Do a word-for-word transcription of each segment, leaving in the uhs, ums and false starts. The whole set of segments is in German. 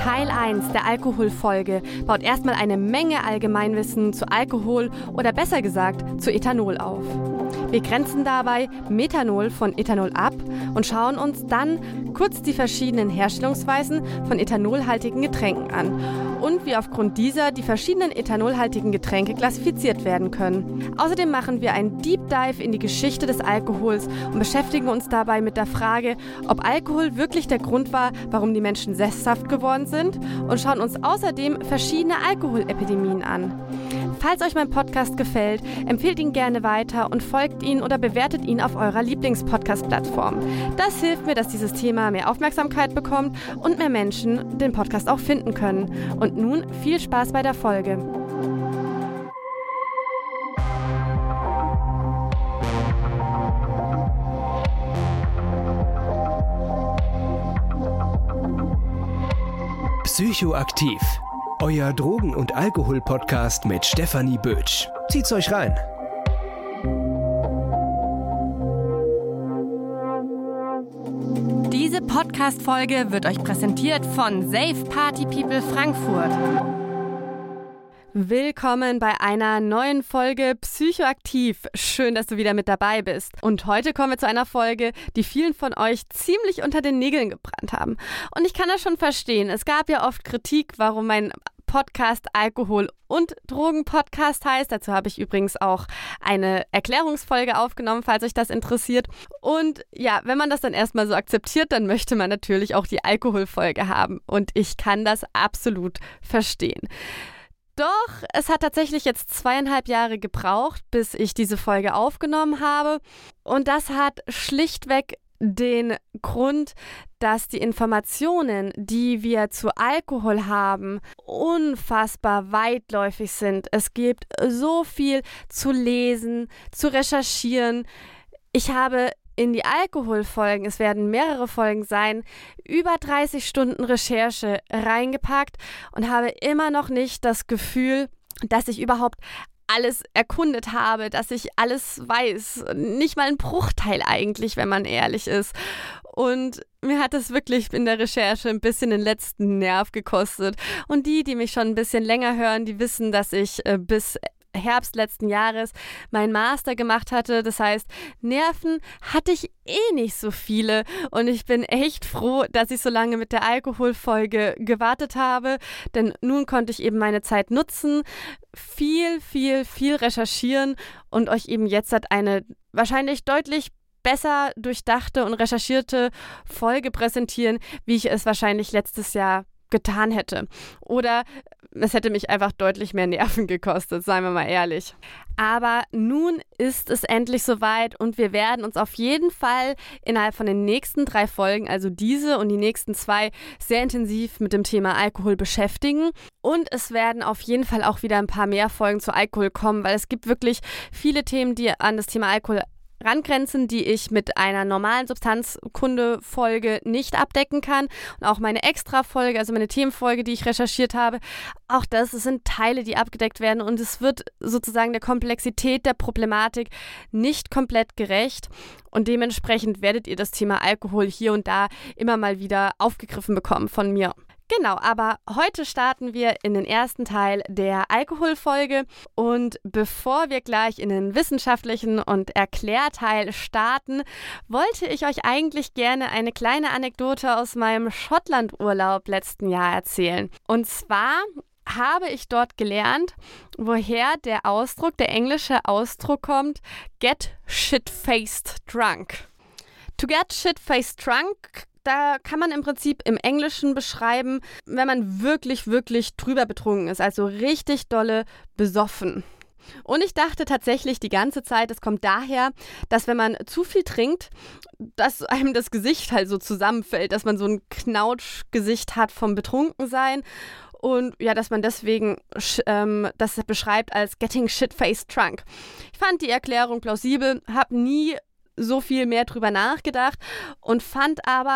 Teil eins der Alkoholfolge baut erstmal eine Menge Allgemeinwissen zu Alkohol oder besser gesagt zu Ethanol auf. Wir grenzen dabei Methanol von Ethanol ab und schauen uns dann kurz die verschiedenen Herstellungsweisen von ethanolhaltigen Getränken an und wie aufgrund dieser die verschiedenen ethanolhaltigen Getränke klassifiziert werden können. Außerdem machen wir einen Deep Dive in die Geschichte des Alkohols und beschäftigen uns dabei mit der Frage, ob Alkohol wirklich der Grund war, warum die Menschen sesshaft geworden sind, und schauen uns außerdem verschiedene Alkoholepidemien an. Falls euch mein Podcast gefällt, empfehlt ihn gerne weiter und folgt ihn oder bewertet ihn auf eurer Lieblings-Podcast-Plattform. Das hilft mir, dass dieses Thema mehr Aufmerksamkeit bekommt und mehr Menschen den Podcast auch finden können. Und nun viel Spaß bei der Folge. Psychoaktiv. Euer Drogen- und Alkohol-Podcast mit Stefanie Bötsch. Zieht's euch rein. Diese Podcast-Folge wird euch präsentiert von Safe Party People Frankfurt. Willkommen bei einer neuen Folge Psychoaktiv. Schön, dass du wieder mit dabei bist. Und heute kommen wir zu einer Folge, die vielen von euch ziemlich unter den Nägeln gebrannt haben. Und ich kann das schon verstehen. Es gab ja oft Kritik, warum mein Podcast Alkohol- und Drogen-Podcast heißt. Dazu habe ich übrigens auch eine Erklärungsfolge aufgenommen, falls euch das interessiert. Und ja, wenn man das dann erstmal so akzeptiert, dann möchte man natürlich auch die Alkoholfolge haben. Und ich kann das absolut verstehen. Doch, es hat tatsächlich jetzt zweieinhalb Jahre gebraucht, bis ich diese Folge aufgenommen habe. Und das hat schlichtweg den Grund, dass die Informationen, die wir zu Alkohol haben, unfassbar weitläufig sind. Es gibt so viel zu lesen, zu recherchieren. Ich habe in die Alkoholfolgen, es werden mehrere Folgen sein, über dreißig Stunden Recherche reingepackt und habe immer noch nicht das Gefühl, dass ich überhaupt alles erkundet habe, dass ich alles weiß. Nicht mal ein Bruchteil eigentlich, wenn man ehrlich ist. Und mir hat es wirklich in der Recherche ein bisschen den letzten Nerv gekostet. Und die, die mich schon ein bisschen länger hören, die wissen, dass ich äh, bis Herbst letzten Jahres meinen Master gemacht hatte. Das heißt, Nerven hatte ich eh nicht so viele und ich bin echt froh, dass ich so lange mit der Alkoholfolge gewartet habe, denn nun konnte ich eben meine Zeit nutzen, viel, viel, viel recherchieren und euch eben jetzt hat eine wahrscheinlich deutlich besser durchdachte und recherchierte Folge präsentieren, wie ich es wahrscheinlich letztes Jahr getan hätte. Oder es hätte mich einfach deutlich mehr Nerven gekostet, seien wir mal ehrlich. Aber nun ist es endlich soweit und wir werden uns auf jeden Fall innerhalb von den nächsten drei Folgen, also diese und die nächsten zwei, sehr intensiv mit dem Thema Alkohol beschäftigen. Und es werden auf jeden Fall auch wieder ein paar mehr Folgen zu Alkohol kommen, weil es gibt wirklich viele Themen, die an das Thema Alkohol rangrenzen, die ich mit einer normalen Substanzkunde-Folge nicht abdecken kann. Und auch meine Extra-Folge, also meine Themenfolge, die ich recherchiert habe, auch das sind Teile, die abgedeckt werden und es wird sozusagen der Komplexität der Problematik nicht komplett gerecht und dementsprechend werdet ihr das Thema Alkohol hier und da immer mal wieder aufgegriffen bekommen von mir. Genau, aber heute starten wir in den ersten Teil der Alkoholfolge und bevor wir gleich in den wissenschaftlichen und Erklärteil starten, wollte ich euch eigentlich gerne eine kleine Anekdote aus meinem Schottlandurlaub letzten Jahr erzählen. Und zwar habe ich dort gelernt, woher der Ausdruck, der englische Ausdruck kommt, get shit-faced drunk. To get shit-faced drunk, da kann man im Prinzip im Englischen beschreiben, wenn man wirklich, wirklich drüber betrunken ist, also richtig dolle besoffen. Und ich dachte tatsächlich die ganze Zeit, es kommt daher, dass wenn man zu viel trinkt, dass einem das Gesicht halt so zusammenfällt, dass man so ein Knautschgesicht hat vom Betrunkensein. Und ja, dass man deswegen ähm, das beschreibt als getting shit-faced drunk. Ich fand die Erklärung plausibel, habe nie so viel mehr drüber nachgedacht und fand aber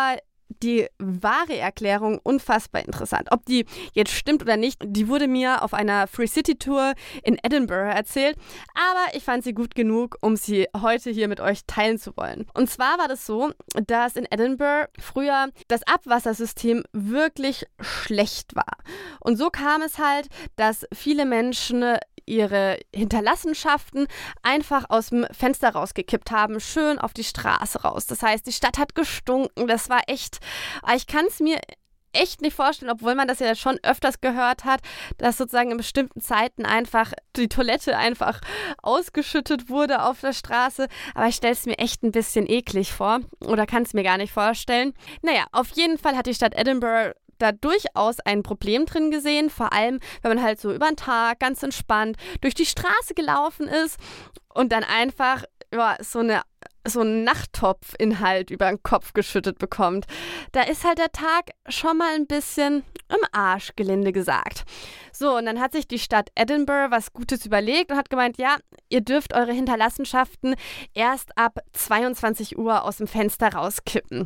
die wahre Erklärung unfassbar interessant. Ob die jetzt stimmt oder nicht, die wurde mir auf einer Free City Tour in Edinburgh erzählt, aber ich fand sie gut genug, um sie heute hier mit euch teilen zu wollen. Und zwar war das so, dass in Edinburgh früher das Abwassersystem wirklich schlecht war. Und so kam es halt, dass viele Menschen ihre Hinterlassenschaften einfach aus dem Fenster rausgekippt haben, schön auf die Straße raus. Das heißt, die Stadt hat gestunken, das war echt, ich kann es mir echt nicht vorstellen, obwohl man das ja schon öfters gehört hat, dass sozusagen in bestimmten Zeiten einfach die Toilette einfach ausgeschüttet wurde auf der Straße. Aber ich stelle es mir echt ein bisschen eklig vor oder kann es mir gar nicht vorstellen. Naja, auf jeden Fall hat die Stadt Edinburgh da durchaus ein Problem drin gesehen, vor allem, wenn man halt so über den Tag ganz entspannt durch die Straße gelaufen ist und dann einfach ja, so eine so einen Nachttopfinhalt über den Kopf geschüttet bekommt. Da ist halt der Tag schon mal ein bisschen im Arsch, gelinde gesagt. So, und dann hat sich die Stadt Edinburgh was Gutes überlegt und hat gemeint, ja, ihr dürft eure Hinterlassenschaften erst ab zweiundzwanzig Uhr aus dem Fenster rauskippen.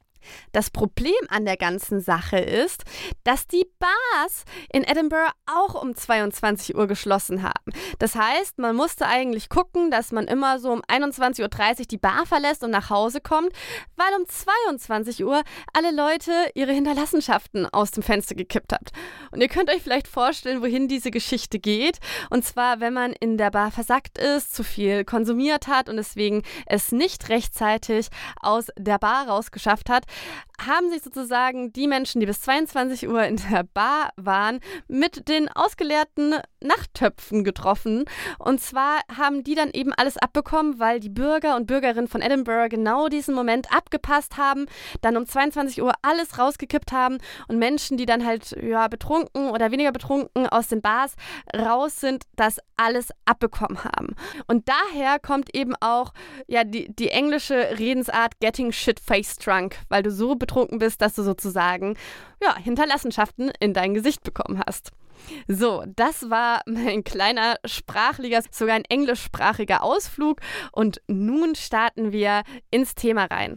Das Problem an der ganzen Sache ist, dass die Bars in Edinburgh auch um zweiundzwanzig Uhr geschlossen haben. Das heißt, man musste eigentlich gucken, dass man immer so um einundzwanzig Uhr dreißig die Bar verlässt und nach Hause kommt, weil um zweiundzwanzig Uhr alle Leute ihre Hinterlassenschaften aus dem Fenster gekippt haben. Und ihr könnt euch vielleicht vorstellen, wohin diese Geschichte geht. Und zwar, wenn man in der Bar versackt ist, zu viel konsumiert hat und deswegen es nicht rechtzeitig aus der Bar rausgeschafft hat, haben sich sozusagen die Menschen, die bis zweiundzwanzig Uhr in der Bar waren, mit den ausgeleerten Nachttöpfen getroffen. Und zwar haben die dann eben alles abbekommen, weil die Bürger und Bürgerinnen von Edinburgh genau diesen Moment abgepasst haben, dann um zweiundzwanzig Uhr alles rausgekippt haben und Menschen, die dann halt ja, betrunken oder weniger betrunken aus den Bars raus sind, das alles abbekommen haben. Und daher kommt eben auch ja, die, die englische Redensart getting shit-faced drunk, weil du so betrunken bist, dass du sozusagen ja, Hinterlassenschaften in dein Gesicht bekommen hast. So, das war mein kleiner sprachlicher, sogar ein englischsprachiger Ausflug und nun starten wir ins Thema rein.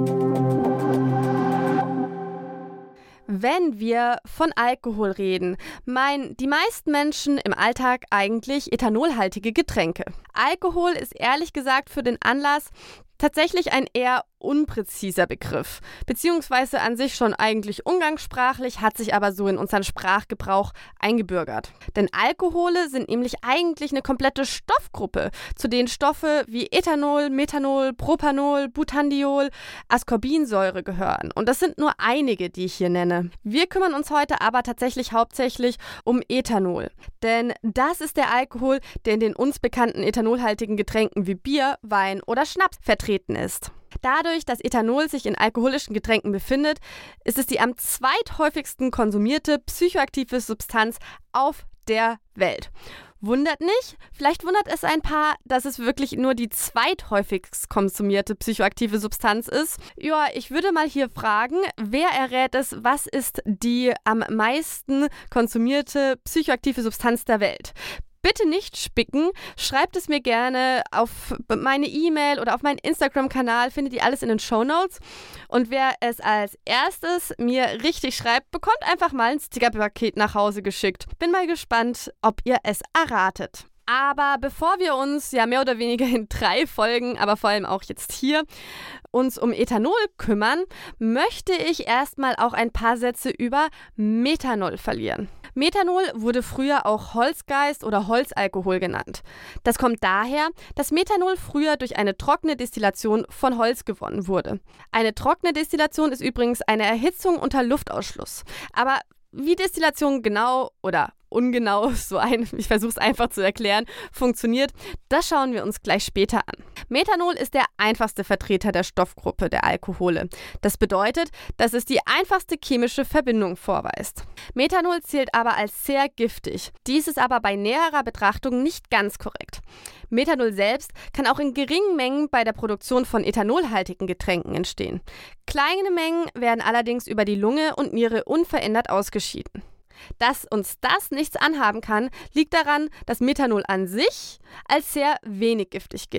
Wenn wir von Alkohol reden, meinen die meisten Menschen im Alltag eigentlich ethanolhaltige Getränke. Alkohol ist ehrlich gesagt für den Anlass tatsächlich ein eher unpräziser Begriff, beziehungsweise an sich schon eigentlich umgangssprachlich, hat sich aber so in unseren Sprachgebrauch eingebürgert. Denn Alkohole sind nämlich eigentlich eine komplette Stoffgruppe, zu denen Stoffe wie Ethanol, Methanol, Propanol, Butandiol, Ascorbinsäure gehören. Und das sind nur einige, die ich hier nenne. Wir kümmern uns heute aber tatsächlich hauptsächlich um Ethanol. Denn das ist der Alkohol, der in den uns bekannten ethanolhaltigen Getränken wie Bier, Wein oder Schnaps vertreten ist. Dadurch, dass Ethanol sich in alkoholischen Getränken befindet, ist es die am zweithäufigsten konsumierte psychoaktive Substanz auf der Welt. Wundert nicht, vielleicht wundert es ein paar, dass es wirklich nur die zweithäufigst konsumierte psychoaktive Substanz ist. Ja, ich würde mal hier fragen, wer errät es, was ist die am meisten konsumierte psychoaktive Substanz der Welt? Bitte nicht spicken, schreibt es mir gerne auf meine E-Mail oder auf meinen Instagram-Kanal, findet ihr alles in den Shownotes. Und wer es als erstes mir richtig schreibt, bekommt einfach mal ein Stickerpaket nach Hause geschickt. Bin mal gespannt, ob ihr es erratet. Aber bevor wir uns ja mehr oder weniger in drei Folgen, aber vor allem auch jetzt hier, uns um Ethanol kümmern, möchte ich erstmal auch ein paar Sätze über Methanol verlieren. Methanol wurde früher auch Holzgeist oder Holzalkohol genannt. Das kommt daher, dass Methanol früher durch eine trockene Destillation von Holz gewonnen wurde. Eine trockene Destillation ist übrigens eine Erhitzung unter Luftausschluss. Aber wie Destillation genau oder ungenau, so ein, ich versuche es einfach zu erklären, funktioniert, das schauen wir uns gleich später an. Methanol ist der einfachste Vertreter der Stoffgruppe der Alkohole. Das bedeutet, dass es die einfachste chemische Verbindung vorweist. Methanol zählt aber als sehr giftig. Dies ist aber bei näherer Betrachtung nicht ganz korrekt. Methanol selbst kann auch in geringen Mengen bei der Produktion von ethanolhaltigen Getränken entstehen. Kleine Mengen werden allerdings über die Lunge und Niere unverändert ausgeschieden. Dass uns das nichts anhaben kann, liegt daran, dass Methanol an sich als sehr wenig giftig gilt.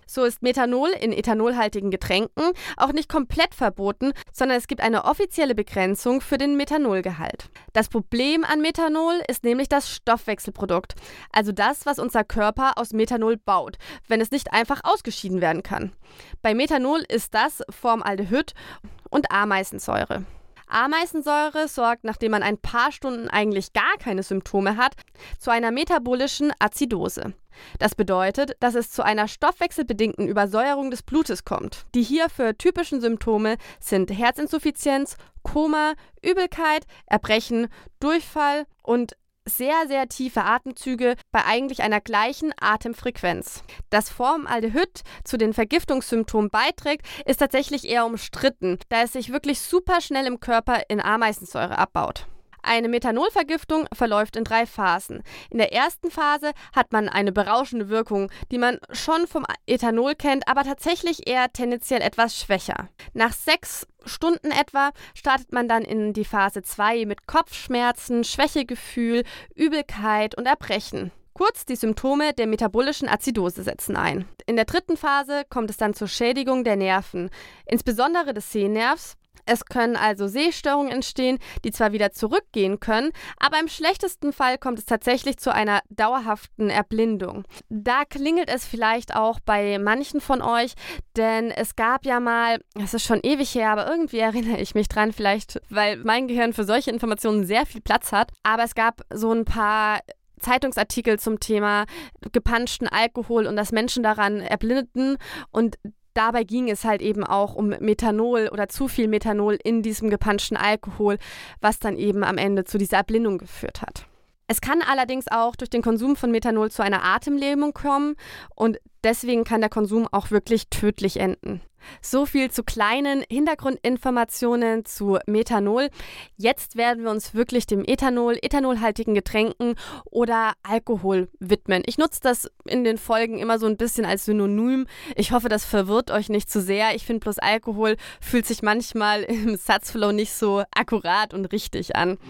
So ist Methanol in ethanolhaltigen Getränken auch nicht komplett verboten, sondern es gibt eine offizielle Begrenzung für den Methanolgehalt. Das Problem an Methanol ist nämlich das Stoffwechselprodukt, also das, was unser Körper aus Methanol baut, wenn es nicht einfach ausgeschieden werden kann. Bei Methanol ist das Formaldehyd und Ameisensäure. Ameisensäure sorgt, nachdem man ein paar Stunden eigentlich gar keine Symptome hat, zu einer metabolischen Azidose. Das bedeutet, dass es zu einer stoffwechselbedingten Übersäuerung des Blutes kommt. Die hierfür typischen Symptome sind Herzinsuffizienz, Koma, Übelkeit, Erbrechen, Durchfall und sehr, sehr tiefe Atemzüge bei eigentlich einer gleichen Atemfrequenz. Dass Formaldehyd zu den Vergiftungssymptomen beiträgt, ist tatsächlich eher umstritten, da es sich wirklich super schnell im Körper in Ameisensäure abbaut. Eine Methanolvergiftung verläuft in drei Phasen. In der ersten Phase hat man eine berauschende Wirkung, die man schon vom Ethanol kennt, aber tatsächlich eher tendenziell etwas schwächer. Nach sechs Stunden etwa startet man dann in die Phase zwei mit Kopfschmerzen, Schwächegefühl, Übelkeit und Erbrechen. Kurz, die Symptome der metabolischen Azidose setzen ein. In der dritten Phase kommt es dann zur Schädigung der Nerven, insbesondere des Sehnervs. Es können also Sehstörungen entstehen, die zwar wieder zurückgehen können, aber im schlechtesten Fall kommt es tatsächlich zu einer dauerhaften Erblindung. Da klingelt es vielleicht auch bei manchen von euch, denn es gab ja mal, das ist schon ewig her, aber irgendwie erinnere ich mich dran, vielleicht, weil mein Gehirn für solche Informationen sehr viel Platz hat, aber es gab so ein paar Zeitungsartikel zum Thema gepanschten Alkohol und dass Menschen daran erblindeten, und dabei ging es halt eben auch um Methanol oder zu viel Methanol in diesem gepanschten Alkohol, was dann eben am Ende zu dieser Erblindung geführt hat. Es kann allerdings auch durch den Konsum von Methanol zu einer Atemlähmung kommen und deswegen kann der Konsum auch wirklich tödlich enden. So viel zu kleinen Hintergrundinformationen zu Methanol. Jetzt werden wir uns wirklich dem Ethanol, ethanolhaltigen Getränken oder Alkohol widmen. Ich nutze das in den Folgen immer so ein bisschen als Synonym. Ich hoffe, das verwirrt euch nicht zu sehr. Ich finde bloß, Alkohol fühlt sich manchmal im Satzflow nicht so akkurat und richtig an.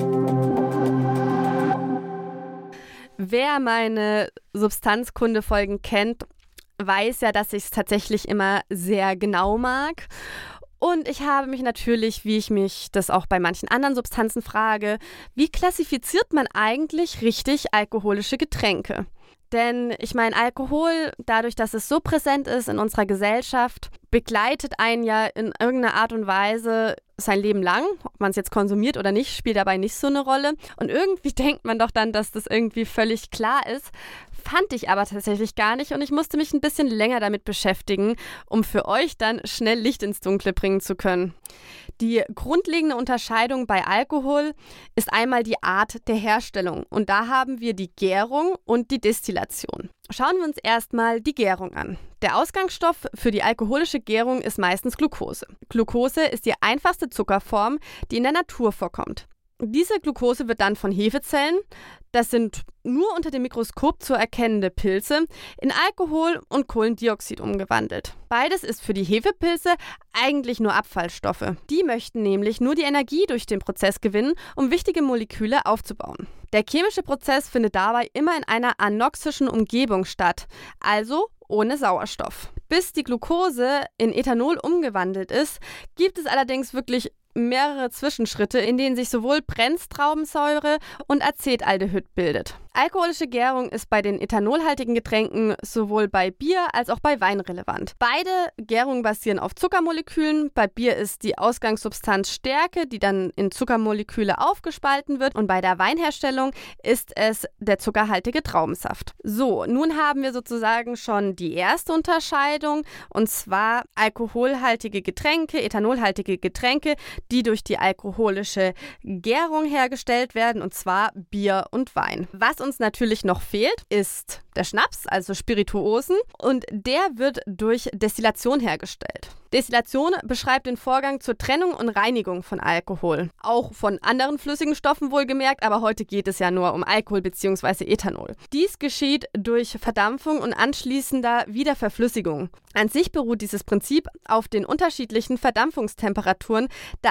Wer meine Substanzkunde-Folgen kennt, weiß ja, dass ich es tatsächlich immer sehr genau mag. Und ich habe mich natürlich, wie ich mich das auch bei manchen anderen Substanzen frage, wie klassifiziert man eigentlich richtig alkoholische Getränke? Denn ich meine, Alkohol, dadurch, dass es so präsent ist in unserer Gesellschaft, begleitet einen ja in irgendeiner Art und Weise sein Leben lang. Ob man es jetzt konsumiert oder nicht, spielt dabei nicht so eine Rolle. Und irgendwie denkt man doch dann, dass das irgendwie völlig klar ist. Fand ich aber tatsächlich gar nicht und ich musste mich ein bisschen länger damit beschäftigen, um für euch dann schnell Licht ins Dunkle bringen zu können. Die grundlegende Unterscheidung bei Alkohol ist einmal die Art der Herstellung und da haben wir die Gärung und die Destillation. Schauen wir uns erstmal die Gärung an. Der Ausgangsstoff für die alkoholische Gärung ist meistens Glucose. Glucose ist die einfachste Zuckerform, die in der Natur vorkommt. Diese Glucose wird dann von Hefezellen, das sind nur unter dem Mikroskop zu erkennende Pilze, in Alkohol und Kohlendioxid umgewandelt. Beides ist für die Hefepilze eigentlich nur Abfallstoffe. Die möchten nämlich nur die Energie durch den Prozess gewinnen, um wichtige Moleküle aufzubauen. Der chemische Prozess findet dabei immer in einer anoxischen Umgebung statt, also ohne Sauerstoff. Bis die Glucose in Ethanol umgewandelt ist, gibt es allerdings wirklich mehrere Zwischenschritte, in denen sich sowohl Brennstraubensäure und Acetaldehyd bildet. Alkoholische Gärung ist bei den ethanolhaltigen Getränken sowohl bei Bier als auch bei Wein relevant. Beide Gärungen basieren auf Zuckermolekülen. Bei Bier ist die Ausgangssubstanz Stärke, die dann in Zuckermoleküle aufgespalten wird. Und bei der Weinherstellung ist es der zuckerhaltige Traubensaft. So, nun haben wir sozusagen schon die erste Unterscheidung, und zwar alkoholhaltige Getränke, ethanolhaltige Getränke, die durch die alkoholische Gärung hergestellt werden, und zwar Bier und Wein. Was uns natürlich noch fehlt, ist der Schnaps, also Spirituosen, und der wird durch Destillation hergestellt. Destillation beschreibt den Vorgang zur Trennung und Reinigung von Alkohol. Auch von anderen flüssigen Stoffen wohlgemerkt, aber heute geht es ja nur um Alkohol bzw. Ethanol. Dies geschieht durch Verdampfung und anschließender Wiederverflüssigung. An sich beruht dieses Prinzip auf den unterschiedlichen Verdampfungstemperaturen, da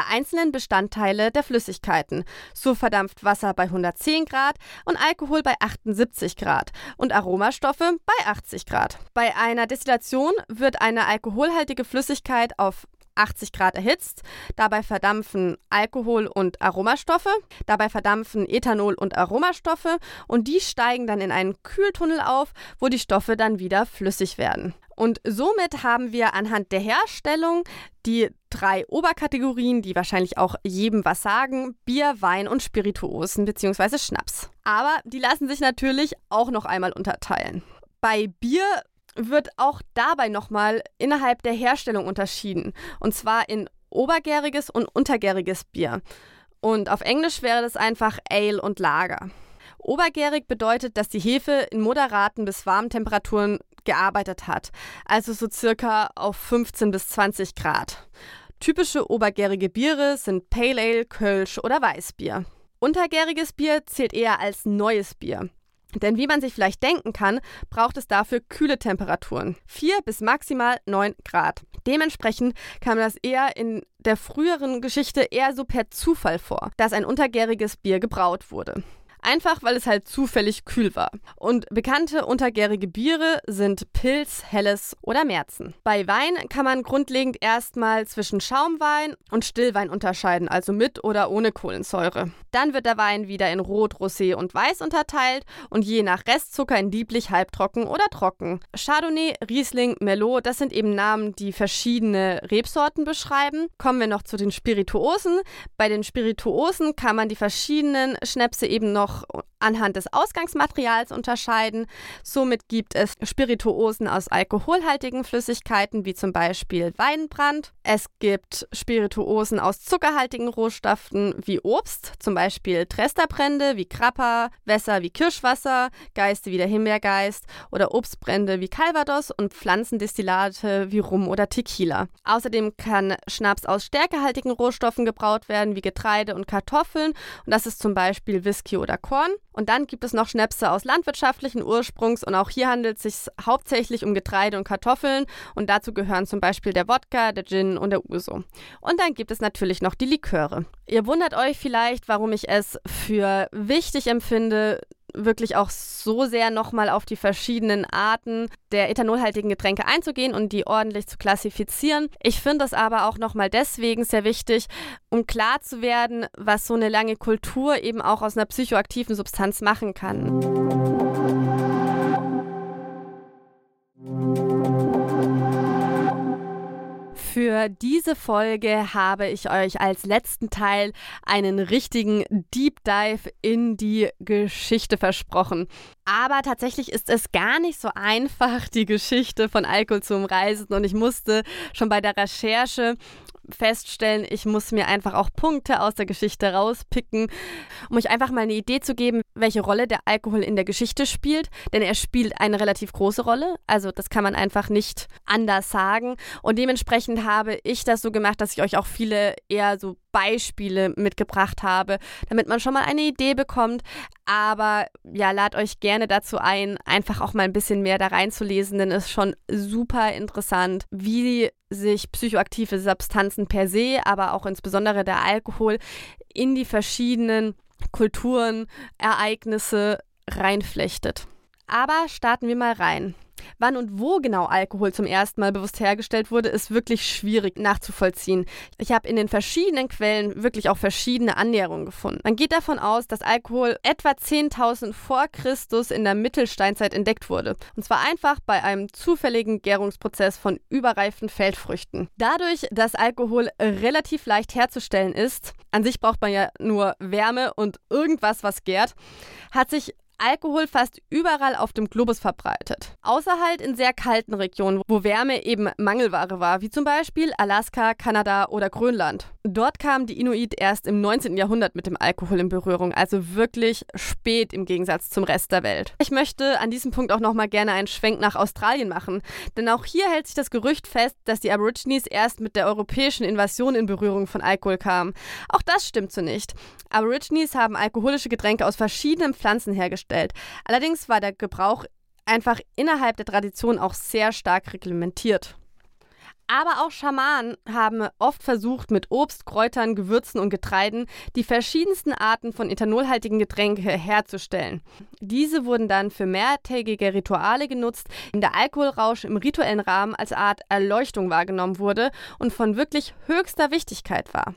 der einzelnen Bestandteile der Flüssigkeiten. So verdampft Wasser bei hundertzehn Grad und Alkohol bei achtundsiebzig Grad und Aromastoffe bei achtzig Grad. Bei einer Destillation wird eine alkoholhaltige Flüssigkeit auf achtzig Grad erhitzt, dabei verdampfen Alkohol und Aromastoffe, dabei verdampfen Ethanol und Aromastoffe und die steigen dann in einen Kühltunnel auf, wo die Stoffe dann wieder flüssig werden. Und somit haben wir anhand der Herstellung die drei Oberkategorien, die wahrscheinlich auch jedem was sagen: Bier, Wein und Spirituosen bzw. Schnaps. Aber die lassen sich natürlich auch noch einmal unterteilen. Bei Bier wird auch dabei nochmal innerhalb der Herstellung unterschieden. Und zwar in obergäriges und untergäriges Bier. Und auf Englisch wäre das einfach Ale und Lager. Obergärig bedeutet, dass die Hefe in moderaten bis warmen Temperaturen gearbeitet hat. Also so circa auf fünfzehn bis zwanzig Grad. Typische obergärige Biere sind Pale Ale, Kölsch oder Weißbier. Untergäriges Bier zählt eher als neues Bier. Denn wie man sich vielleicht denken kann, braucht es dafür kühle Temperaturen. vier bis maximal neun Grad. Dementsprechend kam das eher in der früheren Geschichte eher so per Zufall vor, dass ein untergäriges Bier gebraut wurde. Einfach, weil es halt zufällig kühl war. Und bekannte untergärige Biere sind Pils, Helles oder Märzen. Bei Wein kann man grundlegend erstmal zwischen Schaumwein und Stillwein unterscheiden, also mit oder ohne Kohlensäure. Dann wird der Wein wieder in Rot, Rosé und Weiß unterteilt und je nach Restzucker in lieblich, halbtrocken oder trocken. Chardonnay, Riesling, Merlot, das sind eben Namen, die verschiedene Rebsorten beschreiben. Kommen wir noch zu den Spirituosen. Bei den Spirituosen kann man die verschiedenen Schnäpse eben noch anhand des Ausgangsmaterials unterscheiden. Somit gibt es Spirituosen aus alkoholhaltigen Flüssigkeiten, wie zum Beispiel Weinbrand. Es gibt Spirituosen aus zuckerhaltigen Rohstoffen wie Obst, zum Beispiel Tresterbrände wie Grappa, Wässer wie Kirschwasser, Geiste wie der Himbeergeist oder Obstbrände wie Calvados und Pflanzendestillate wie Rum oder Tequila. Außerdem kann Schnaps aus stärkehaltigen Rohstoffen gebraut werden, wie Getreide und Kartoffeln, und das ist zum Beispiel Whisky oder Korn. Und dann gibt es noch Schnäpse aus landwirtschaftlichen Ursprungs und auch hier handelt es sich hauptsächlich um Getreide und Kartoffeln und dazu gehören zum Beispiel der Wodka, der Gin und der Uso. Und dann gibt es natürlich noch die Liköre. Ihr wundert euch vielleicht, warum ich es für wichtig empfinde, wirklich auch so sehr nochmal auf die verschiedenen Arten der ethanolhaltigen Getränke einzugehen und die ordentlich zu klassifizieren. Ich finde es aber auch nochmal deswegen sehr wichtig, um klar zu werden, was so eine lange Kultur eben auch aus einer psychoaktiven Substanz machen kann. Für diese Folge habe ich euch als letzten Teil einen richtigen Deep Dive in die Geschichte versprochen. Aber tatsächlich ist es gar nicht so einfach, die Geschichte von Alkohol zu umreißen. Und ich musste schon bei der Recherche feststellen, ich muss mir einfach auch Punkte aus der Geschichte rauspicken, um euch einfach mal eine Idee zu geben, welche Rolle der Alkohol in der Geschichte spielt. Denn er spielt eine relativ große Rolle. Also das kann man einfach nicht anders sagen. Und dementsprechend habe ich das so gemacht, dass ich euch auch viele eher so Beispiele mitgebracht habe, damit man schon mal eine Idee bekommt. Aber ja, lad euch gerne dazu ein, einfach auch mal ein bisschen mehr da reinzulesen, denn es ist schon super interessant, wie sich psychoaktive Substanzen per se, aber auch insbesondere der Alkohol in die verschiedenen Kulturen, Ereignisse reinflechtet. Aber starten wir mal rein. Wann und wo genau Alkohol zum ersten Mal bewusst hergestellt wurde, ist wirklich schwierig nachzuvollziehen. Ich habe in den verschiedenen Quellen wirklich auch verschiedene Annäherungen gefunden. Man geht davon aus, dass Alkohol etwa zehntausend vor Christus in der Mittelsteinzeit entdeckt wurde. Und zwar einfach bei einem zufälligen Gärungsprozess von überreifen Feldfrüchten. Dadurch, dass Alkohol relativ leicht herzustellen ist, an sich braucht man ja nur Wärme und irgendwas, was gärt, hat sich Alkohol fast überall auf dem Globus verbreitet. Außer halt in sehr kalten Regionen, wo Wärme eben Mangelware war, wie zum Beispiel Alaska, Kanada oder Grönland. Dort kamen die Inuit erst im neunzehnten Jahrhundert mit dem Alkohol in Berührung, also wirklich spät im Gegensatz zum Rest der Welt. Ich möchte an diesem Punkt auch nochmal gerne einen Schwenk nach Australien machen, denn auch hier hält sich das Gerücht fest, dass die Aborigines erst mit der europäischen Invasion in Berührung von Alkohol kamen. Auch das stimmt so nicht. Aborigines haben alkoholische Getränke aus verschiedenen Pflanzen hergestellt. Allerdings war der Gebrauch einfach innerhalb der Tradition auch sehr stark reglementiert. Aber auch Schamanen haben oft versucht, mit Obst, Kräutern, Gewürzen und Getreiden die verschiedensten Arten von ethanolhaltigen Getränke herzustellen. Diese wurden dann für mehrtägige Rituale genutzt, in der Alkoholrausch im rituellen Rahmen als Art Erleuchtung wahrgenommen wurde und von wirklich höchster Wichtigkeit war.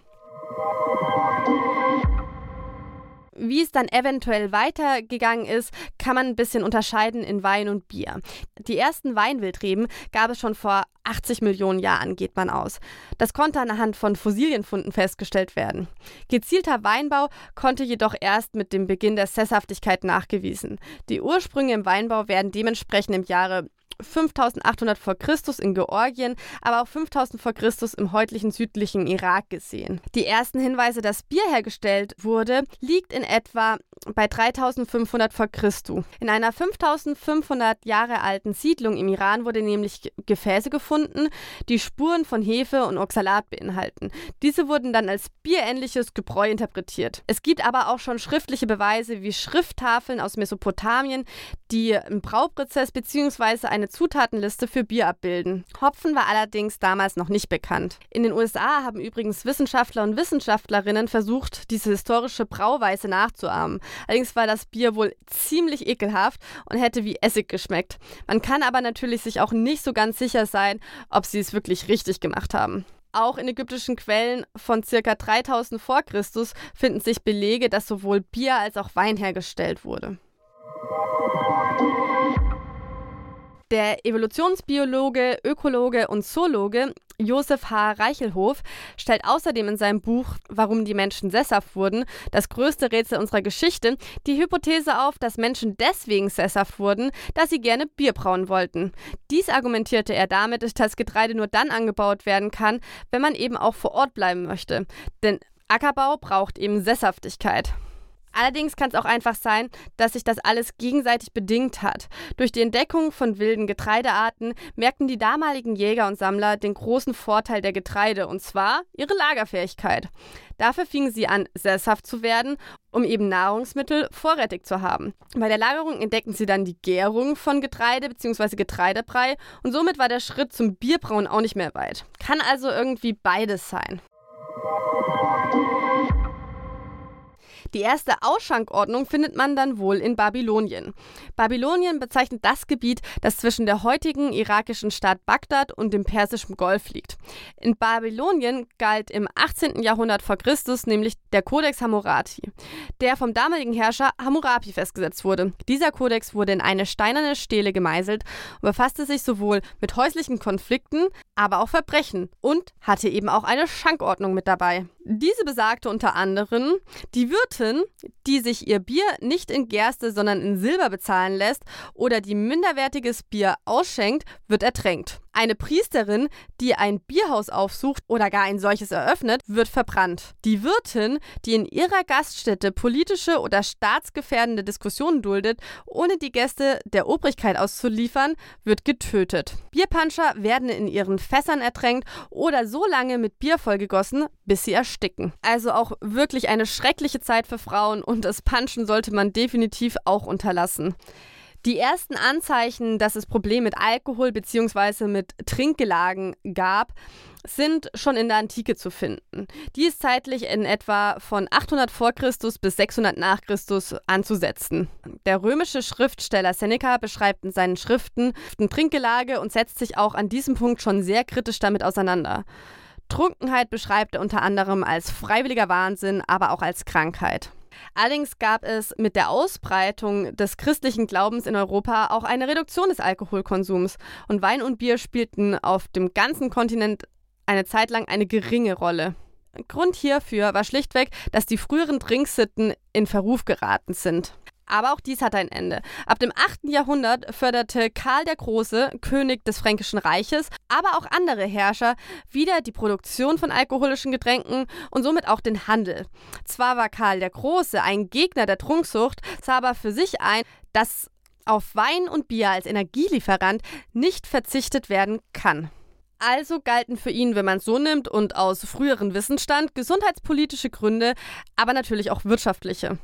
Wie es dann eventuell weitergegangen ist, kann man ein bisschen unterscheiden in Wein und Bier. Die ersten Weinwildreben gab es schon vor achtzig Millionen Jahren, geht man aus. Das konnte anhand von Fossilienfunden festgestellt werden. Gezielter Weinbau konnte jedoch erst mit dem Beginn der Sesshaftigkeit nachgewiesen. Die Ursprünge im Weinbau werden dementsprechend im Jahre fünftausendachthundert vor Christus in Georgien, aber auch fünftausend vor Christus im heutigen südlichen Irak gesehen. Die ersten Hinweise, dass Bier hergestellt wurde, liegt in etwa bei dreitausendfünfhundert vor Christus. In einer fünftausendfünfhundert Jahre alten Siedlung im Iran wurde nämlich Gefäße gefunden, die Spuren von Hefe und Oxalat beinhalten. Diese wurden dann als bierähnliches Gebräu interpretiert. Es gibt aber auch schon schriftliche Beweise wie Schrifttafeln aus Mesopotamien, die einen Brauprozess bzw. eine Zutatenliste für Bier abbilden. Hopfen war allerdings damals noch nicht bekannt. In den U S A haben übrigens Wissenschaftler und Wissenschaftlerinnen versucht, diese historische Brauweise nachzuahmen. Allerdings war das Bier wohl ziemlich ekelhaft und hätte wie Essig geschmeckt. Man kann aber natürlich sich auch nicht so ganz sicher sein, ob sie es wirklich richtig gemacht haben. Auch in ägyptischen Quellen von ca. dreitausend vor Christus finden sich Belege, dass sowohl Bier als auch Wein hergestellt wurde. Der Evolutionsbiologe, Ökologe und Zoologe Josef H. Reichelhof stellt außerdem in seinem Buch Warum die Menschen sesshaft wurden, das größte Rätsel unserer Geschichte, die Hypothese auf, dass Menschen deswegen sesshaft wurden, dass sie gerne Bier brauen wollten. Dies argumentierte er damit, dass Getreide nur dann angebaut werden kann, wenn man eben auch vor Ort bleiben möchte. Denn Ackerbau braucht eben Sesshaftigkeit. Allerdings kann es auch einfach sein, dass sich das alles gegenseitig bedingt hat. Durch die Entdeckung von wilden Getreidearten merkten die damaligen Jäger und Sammler den großen Vorteil der Getreide, und zwar ihre Lagerfähigkeit. Dafür fingen sie an, sesshaft zu werden, um eben Nahrungsmittel vorrätig zu haben. Bei der Lagerung entdeckten sie dann die Gärung von Getreide bzw. Getreidebrei und somit war der Schritt zum Bierbrauen auch nicht mehr weit. Kann also irgendwie beides sein. Die erste Ausschenkordnung findet man dann wohl in Babylonien. Babylonien bezeichnet das Gebiet, das zwischen der heutigen irakischen Stadt Bagdad und dem Persischen Golf liegt. In Babylonien galt im achtzehnten Jahrhundert vor Christus nämlich der Kodex Hammurapi, der vom damaligen Herrscher Hammurapi festgesetzt wurde. Dieser Kodex wurde in eine steinerne Stele gemeißelt und befasste sich sowohl mit häuslichen Konflikten, aber auch Verbrechen und hatte eben auch eine Schankordnung mit dabei. Diese besagte unter anderem, die Wirtin, die sich ihr Bier nicht in Gerste, sondern in Silber bezahlen lässt oder die minderwertiges Bier ausschenkt, wird ertränkt. Eine Priesterin, die ein Bierhaus aufsucht oder gar ein solches eröffnet, wird verbrannt. Die Wirtin, die in ihrer Gaststätte politische oder staatsgefährdende Diskussionen duldet, ohne die Gäste der Obrigkeit auszuliefern, wird getötet. Bierpanscher werden in ihren Fässern ertränkt oder so lange mit Bier vollgegossen, bis sie ersticken. Also auch wirklich eine schreckliche Zeit für Frauen und das Panschen sollte man definitiv auch unterlassen. Die ersten Anzeichen, dass es Probleme mit Alkohol bzw. mit Trinkgelagen gab, sind schon in der Antike zu finden. Die ist zeitlich in etwa von achthundert vor Christus bis sechshundert nach Christus anzusetzen. Der römische Schriftsteller Seneca beschreibt in seinen Schriften Trinkgelage und setzt sich auch an diesem Punkt schon sehr kritisch damit auseinander. Trunkenheit beschreibt er unter anderem als freiwilliger Wahnsinn, aber auch als Krankheit. Allerdings gab es mit der Ausbreitung des christlichen Glaubens in Europa auch eine Reduktion des Alkoholkonsums und Wein und Bier spielten auf dem ganzen Kontinent eine Zeit lang eine geringe Rolle. Grund hierfür war schlichtweg, dass die früheren Trinksitten in Verruf geraten sind. Aber auch dies hat ein Ende. Ab dem achten Jahrhundert förderte Karl der Große, König des Fränkischen Reiches, aber auch andere Herrscher wieder die Produktion von alkoholischen Getränken und somit auch den Handel. Zwar war Karl der Große ein Gegner der Trunksucht, sah aber für sich ein, dass auf Wein und Bier als Energielieferant nicht verzichtet werden kann. Also galten für ihn, wenn man es so nimmt und aus früheren Wissen stammt, gesundheitspolitische Gründe, aber natürlich auch wirtschaftliche.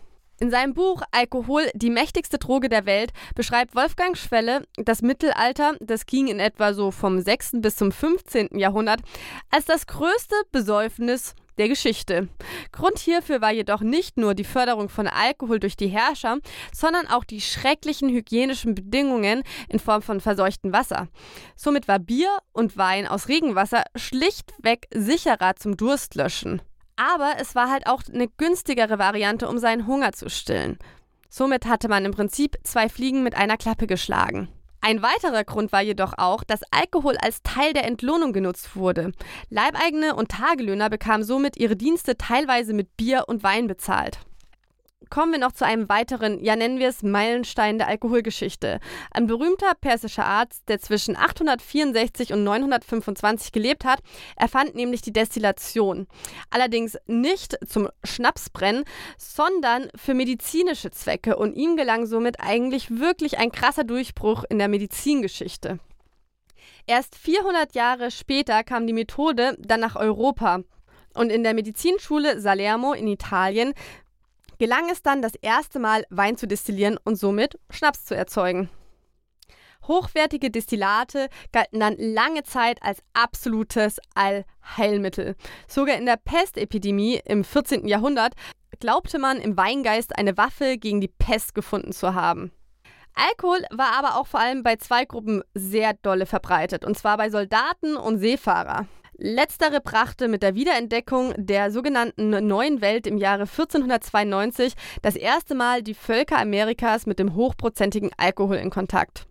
In seinem Buch Alkohol, die mächtigste Droge der Welt, beschreibt Wolfgang Schwelle das Mittelalter, das ging in etwa so vom sechsten bis zum fünfzehnten Jahrhundert, als das größte Besäufnis der Geschichte. Grund hierfür war jedoch nicht nur die Förderung von Alkohol durch die Herrscher, sondern auch die schrecklichen hygienischen Bedingungen in Form von verseuchtem Wasser. Somit war Bier und Wein aus Regenwasser schlichtweg sicherer zum Durstlöschen. Aber es war halt auch eine günstigere Variante, um seinen Hunger zu stillen. Somit hatte man im Prinzip zwei Fliegen mit einer Klappe geschlagen. Ein weiterer Grund war jedoch auch, dass Alkohol als Teil der Entlohnung genutzt wurde. Leibeigene und Tagelöhner bekamen somit ihre Dienste teilweise mit Bier und Wein bezahlt. Kommen wir noch zu einem weiteren, ja nennen wir es Meilenstein der Alkoholgeschichte. Ein berühmter persischer Arzt, der zwischen achthundertvierundsechzig und neunhundertfünfundzwanzig gelebt hat, erfand nämlich die Destillation. Allerdings nicht zum Schnapsbrennen, sondern für medizinische Zwecke, und ihm gelang somit eigentlich wirklich ein krasser Durchbruch in der Medizingeschichte. Erst vierhundert Jahre später kam die Methode dann nach Europa, und in der Medizinschule Salerno in Italien gelang es dann das erste Mal, Wein zu destillieren und somit Schnaps zu erzeugen. Hochwertige Destillate galten dann lange Zeit als absolutes Allheilmittel. Sogar in der Pestepidemie im vierzehnten Jahrhundert glaubte man im Weingeist eine Waffe gegen die Pest gefunden zu haben. Alkohol war aber auch vor allem bei zwei Gruppen sehr dolle verbreitet, und zwar bei Soldaten und Seefahrer. Letztere brachte mit der Wiederentdeckung der sogenannten Neuen Welt im Jahre vierzehnhundertzweiundneunzig das erste Mal die Völker Amerikas mit dem hochprozentigen Alkohol in Kontakt.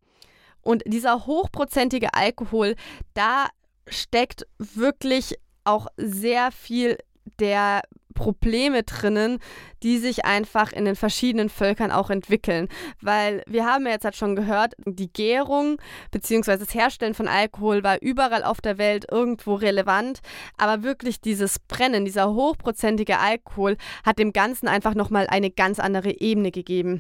Und dieser hochprozentige Alkohol, da steckt wirklich auch sehr viel der Probleme drinnen, die sich einfach in den verschiedenen Völkern auch entwickeln. Weil wir haben ja jetzt halt schon gehört, die Gärung bzw. das Herstellen von Alkohol war überall auf der Welt irgendwo relevant, aber wirklich dieses Brennen, dieser hochprozentige Alkohol hat dem Ganzen einfach nochmal eine ganz andere Ebene gegeben.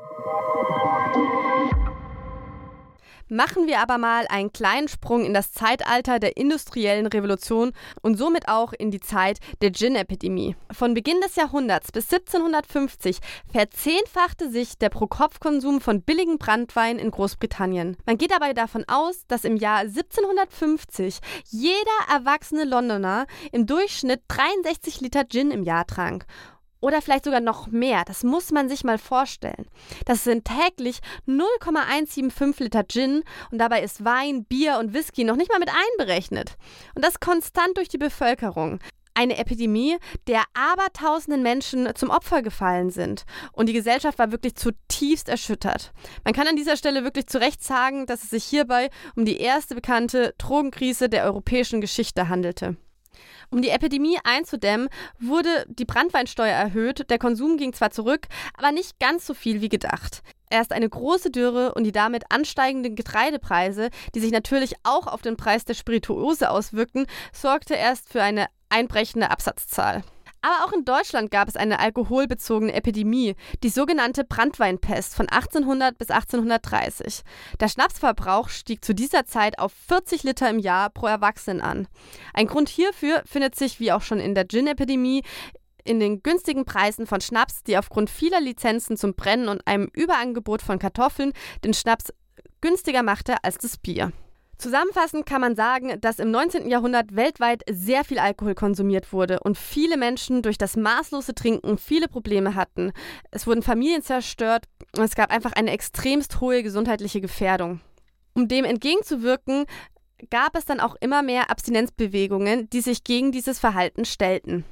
Machen wir aber mal einen kleinen Sprung in das Zeitalter der industriellen Revolution und somit auch in die Zeit der Gin-Epidemie. Von Beginn des Jahrhunderts bis siebzehnhundertfünfzig verzehnfachte sich der Pro-Kopf-Konsum von billigem Branntwein in Großbritannien. Man geht dabei davon aus, dass im Jahr siebzehnhundertfünfzig jeder erwachsene Londoner im Durchschnitt dreiundsechzig Liter Gin im Jahr trank. Oder vielleicht sogar noch mehr, das muss man sich mal vorstellen. Das sind täglich null Komma hundertfünfundsiebzig Liter Gin, und dabei ist Wein, Bier und Whisky noch nicht mal mit einberechnet. Und das konstant durch die Bevölkerung. Eine Epidemie, der abertausenden Menschen zum Opfer gefallen sind. Und die Gesellschaft war wirklich zutiefst erschüttert. Man kann an dieser Stelle wirklich zu Recht sagen, dass es sich hierbei um die erste bekannte Drogenkrise der europäischen Geschichte handelte. Um die Epidemie einzudämmen, wurde die Branntweinsteuer erhöht, der Konsum ging zwar zurück, aber nicht ganz so viel wie gedacht. Erst eine große Dürre und die damit ansteigenden Getreidepreise, die sich natürlich auch auf den Preis der Spirituose auswirkten, sorgte erst für eine einbrechende Absatzzahl. Aber auch in Deutschland gab es eine alkoholbezogene Epidemie, die sogenannte Branntweinpest von achtzehnhundert bis achtzehnhundertdreißig. Der Schnapsverbrauch stieg zu dieser Zeit auf vierzig Liter im Jahr pro Erwachsenen an. Ein Grund hierfür findet sich, wie auch schon in der Gin-Epidemie, in den günstigen Preisen von Schnaps, die aufgrund vieler Lizenzen zum Brennen und einem Überangebot von Kartoffeln den Schnaps günstiger machte als das Bier. Zusammenfassend kann man sagen, dass im neunzehnten Jahrhundert weltweit sehr viel Alkohol konsumiert wurde und viele Menschen durch das maßlose Trinken viele Probleme hatten. Es wurden Familien zerstört und es gab einfach eine extremst hohe gesundheitliche Gefährdung. Um dem entgegenzuwirken, gab es dann auch immer mehr Abstinenzbewegungen, die sich gegen dieses Verhalten stellten.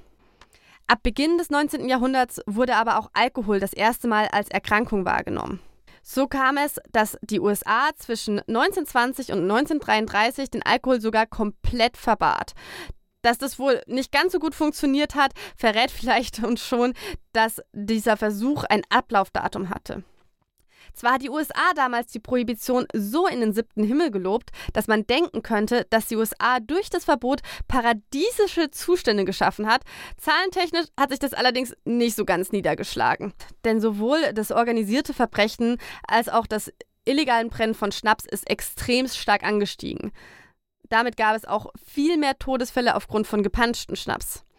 Ab Beginn des neunzehnten Jahrhunderts wurde aber auch Alkohol das erste Mal als Erkrankung wahrgenommen. So kam es, dass die U S A zwischen neunzehnhundertzwanzig und neunzehnhundertdreiunddreißig den Alkohol sogar komplett verbat. Dass das wohl nicht ganz so gut funktioniert hat, verrät vielleicht uns schon, dass dieser Versuch ein Ablaufdatum hatte. Zwar hat die U S A damals die Prohibition so in den siebten Himmel gelobt, dass man denken könnte, dass die U S A durch das Verbot paradiesische Zustände geschaffen hat. Zahlentechnisch hat sich das allerdings nicht so ganz niedergeschlagen. Denn sowohl das organisierte Verbrechen als auch das illegale Brennen von Schnaps ist extrem stark angestiegen. Damit gab es auch viel mehr Todesfälle aufgrund von gepanschten Schnaps.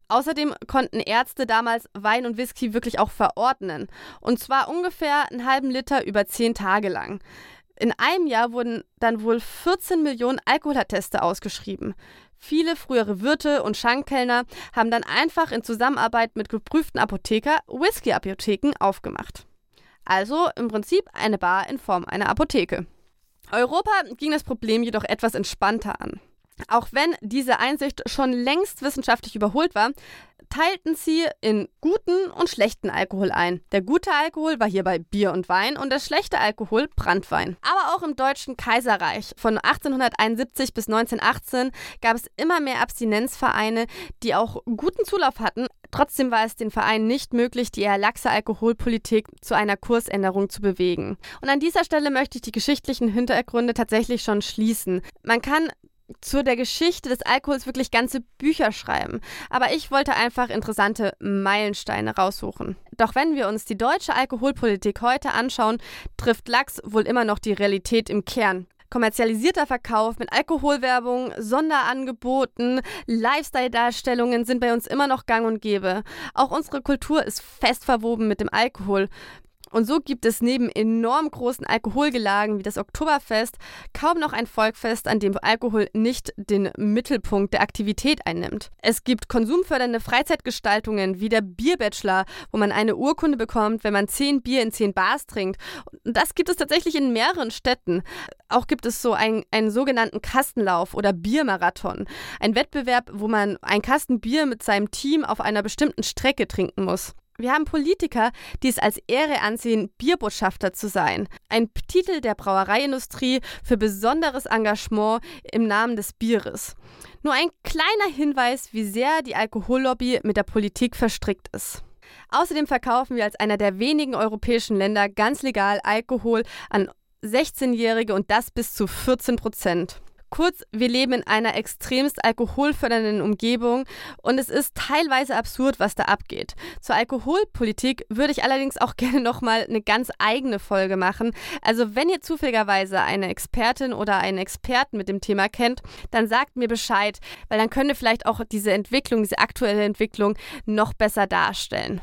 Außerdem konnten Ärzte damals Wein und Whisky wirklich auch verordnen. Und zwar ungefähr einen halben Liter über zehn Tage lang. In einem Jahr wurden dann wohl vierzehn Millionen Alkoholatteste ausgeschrieben. Viele frühere Wirte und Schankkellner haben dann einfach in Zusammenarbeit mit geprüften Apotheker Whisky-Apotheken aufgemacht. Also im Prinzip eine Bar in Form einer Apotheke. Europa ging das Problem jedoch etwas entspannter an. Auch wenn diese Einsicht schon längst wissenschaftlich überholt war, teilten sie in guten und schlechten Alkohol ein. Der gute Alkohol war hierbei Bier und Wein und der schlechte Alkohol Branntwein. Aber auch im Deutschen Kaiserreich von achtzehnhunderteinundsiebzig bis neunzehnhundertachtzehn gab es immer mehr Abstinenzvereine, die auch guten Zulauf hatten. Trotzdem war es den Vereinen nicht möglich, die eher laxe Alkoholpolitik zu einer Kursänderung zu bewegen. Und an dieser Stelle möchte ich die geschichtlichen Hintergründe tatsächlich schon schließen. Man kann zu der Geschichte des Alkohols wirklich ganze Bücher schreiben. Aber ich wollte einfach interessante Meilensteine raussuchen. Doch wenn wir uns die deutsche Alkoholpolitik heute anschauen, trifft Lachs wohl immer noch die Realität im Kern. Kommerzialisierter Verkauf mit Alkoholwerbung, Sonderangeboten, Lifestyle-Darstellungen sind bei uns immer noch gang und gäbe. Auch unsere Kultur ist fest verwoben mit dem Alkohol. Und so gibt es neben enorm großen Alkoholgelagen wie das Oktoberfest kaum noch ein Volksfest, an dem Alkohol nicht den Mittelpunkt der Aktivität einnimmt. Es gibt konsumfördernde Freizeitgestaltungen wie der Bierbachelor, wo man eine Urkunde bekommt, wenn man zehn Bier in zehn Bars trinkt. Und das gibt es tatsächlich in mehreren Städten. Auch gibt es so einen, einen sogenannten Kastenlauf oder Biermarathon. Ein Wettbewerb, wo man einen Kasten Bier mit seinem Team auf einer bestimmten Strecke trinken muss. Wir haben Politiker, die es als Ehre ansehen, Bierbotschafter zu sein. Ein Titel der Brauereiindustrie für besonderes Engagement im Namen des Bieres. Nur ein kleiner Hinweis, wie sehr die Alkohollobby mit der Politik verstrickt ist. Außerdem verkaufen wir als einer der wenigen europäischen Länder ganz legal Alkohol an sechzehnjährige und das bis zu vierzehn Prozent. Kurz, wir leben in einer extremst alkoholfördernden Umgebung und es ist teilweise absurd, was da abgeht. Zur Alkoholpolitik würde ich allerdings auch gerne nochmal eine ganz eigene Folge machen. Also wenn ihr zufälligerweise eine Expertin oder einen Experten mit dem Thema kennt, dann sagt mir Bescheid, weil dann können wir vielleicht auch diese Entwicklung, diese aktuelle Entwicklung noch besser darstellen.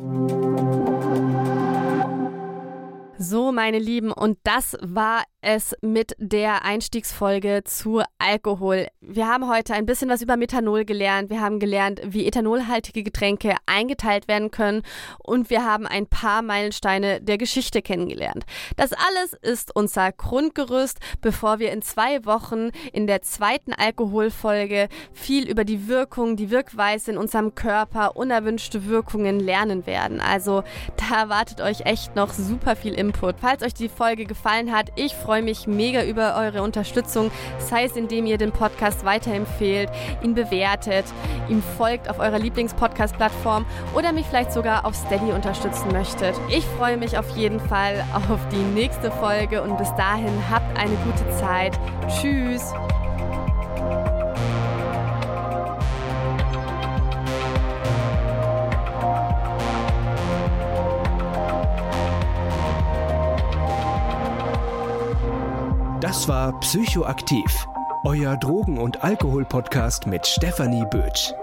So, meine Lieben, und das war es mit der Einstiegsfolge zu Alkohol. Wir haben heute ein bisschen was über Methanol gelernt. Wir haben gelernt, wie ethanolhaltige Getränke eingeteilt werden können und wir haben ein paar Meilensteine der Geschichte kennengelernt. Das alles ist unser Grundgerüst, bevor wir in zwei Wochen in der zweiten Alkoholfolge viel über die Wirkung, die Wirkweise in unserem Körper, unerwünschte Wirkungen lernen werden. Also da erwartet euch echt noch super viel Input. Falls euch die Folge gefallen hat, ich freue mich mega über eure Unterstützung, sei es indem ihr den Podcast weiterempfehlt, ihn bewertet, ihm folgt auf eurer Lieblingspodcast-Plattform oder mich vielleicht sogar auf Steady unterstützen möchtet. Ich freue mich auf jeden Fall auf die nächste Folge und bis dahin habt eine gute Zeit. Tschüss! Das war Psychoaktiv, euer Drogen- und Alkohol-Podcast mit Stefanie Bötsch.